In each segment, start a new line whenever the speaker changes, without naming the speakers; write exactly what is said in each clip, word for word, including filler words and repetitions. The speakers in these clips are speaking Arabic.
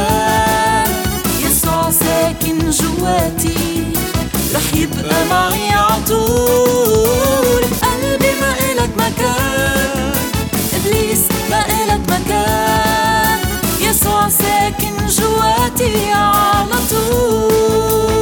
مكان. يسوع ساكن جواتي رح يبقى معي عطول. قلبي ما إلك مكان، إبليس ما إلك مكان. يسوع ساكن جواتي على طول.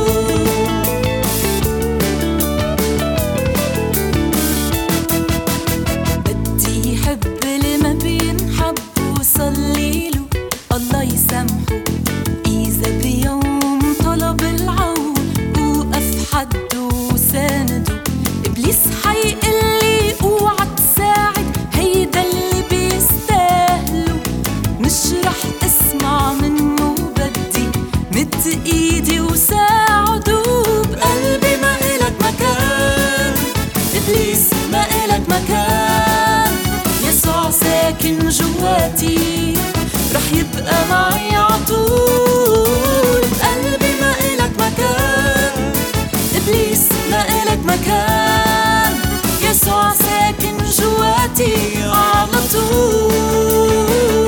بدي حب اللي ما بينحب وصليله الله يسامحه. إذا بيوم طلب العون وقف حده وسانده، إبليس حيقلي اوعى تساعد هيدا اللي بيستاهله. مش رح اسمع منه، بدي مد ايدي وساعده. بقلبي ما إلك مكان، إبليس ما إلك مكان. يسوع ساكن جواتي رح يبقى معي عطول. بقلبي ما إلك مكان، إبليس ما إلك مكان. يسوع ساكن جواتي على طول.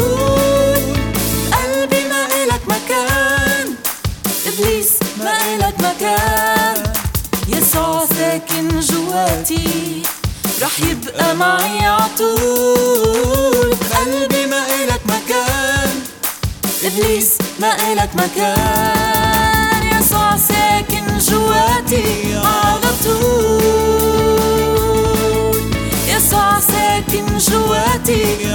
قلبي ما إلك مكان، إبليس ما إلك مكان. يسوع ساكن جواتي رح يبقى معي عطول. قلبي ما إلك مكان، إبليس ما إلك مكان. يسوع ساكن جواتي على طول. يسوع ساكن جواتي